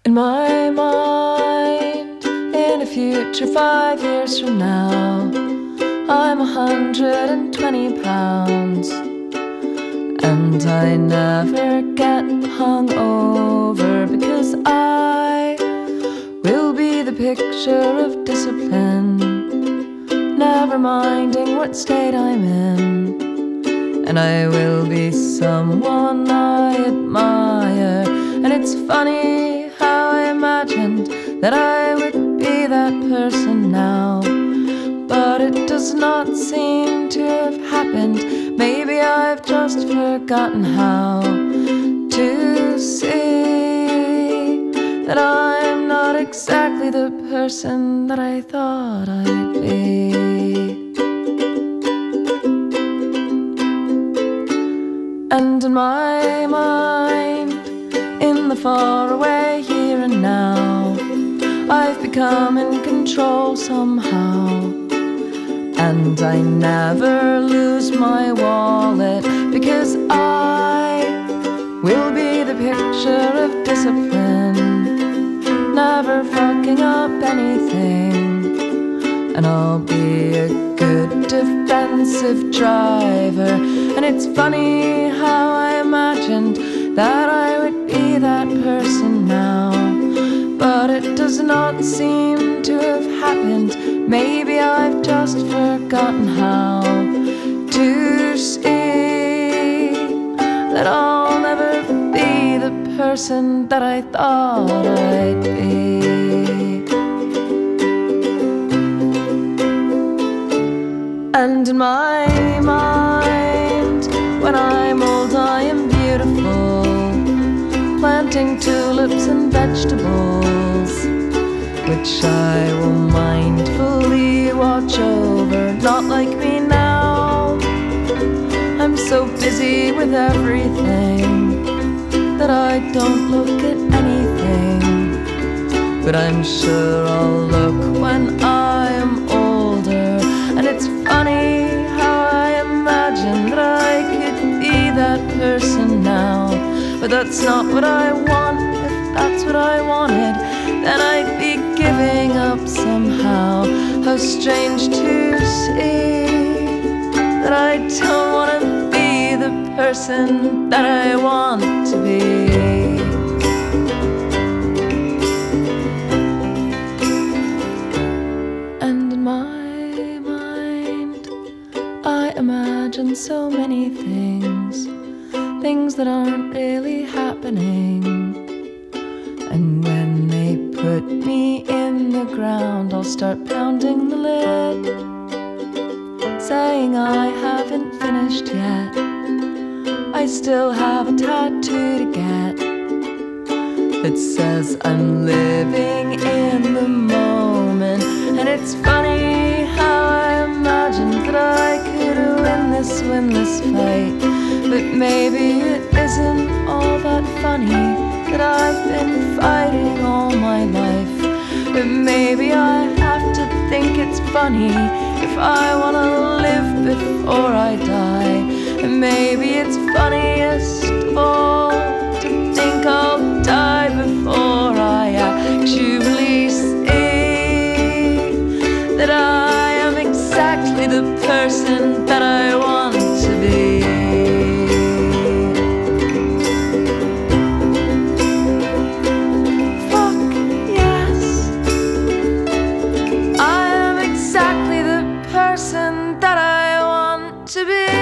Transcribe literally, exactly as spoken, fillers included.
In my mind, in a future five years from now, I'm a hundred and twenty pounds, and I never get hung over because I will be the picture of discipline, never minding what state I'm in. And I will be someone I admire. And it's funny how I imagined that I would be that person now, but it does not seem to have happened. Maybe I've just forgotten how to see that I'm not exactly the person that I thought I'd be. And in my mind, in the faraway here and now, I've become in control somehow, and I never lose my wallet because I will be the picture of discipline, never fucking up anything. And I'll be a good defensive driver. And it's funny how I imagined that I would be that person now, but it does not seem to have happened. Maybe I've just forgotten how to see that I'll never be the person that I thought I'd be. And in my mind, when I'm old I am beautiful, planting tulips and vegetables, which I will mindfully watch over. Not like me now, I'm so busy with everything that I don't look at anything. But I'm sure I'll look when I am older. And it's funny how I imagine that I could be that person now, but that's not what I want. If that's what I wanted, then I'd be giving up somehow. How strange to see that I don't want to be the person that I want to be. And in my mind, I imagine so many things, things that aren't really happening. And when they put me in the ground, I'll start pounding the lid, saying I haven't finished yet. I still have a tattoo to get that says I'm living in the moment. And it's funny how I imagined that I could win this, win this fight. But maybe it isn't all that funny that I've been fighting all my life. But maybe I have to think it's funny if I wanna live before I die. And maybe it's funniest of all to think I'll die before I actually see that I am exactly the person that I want to be. That I want to be.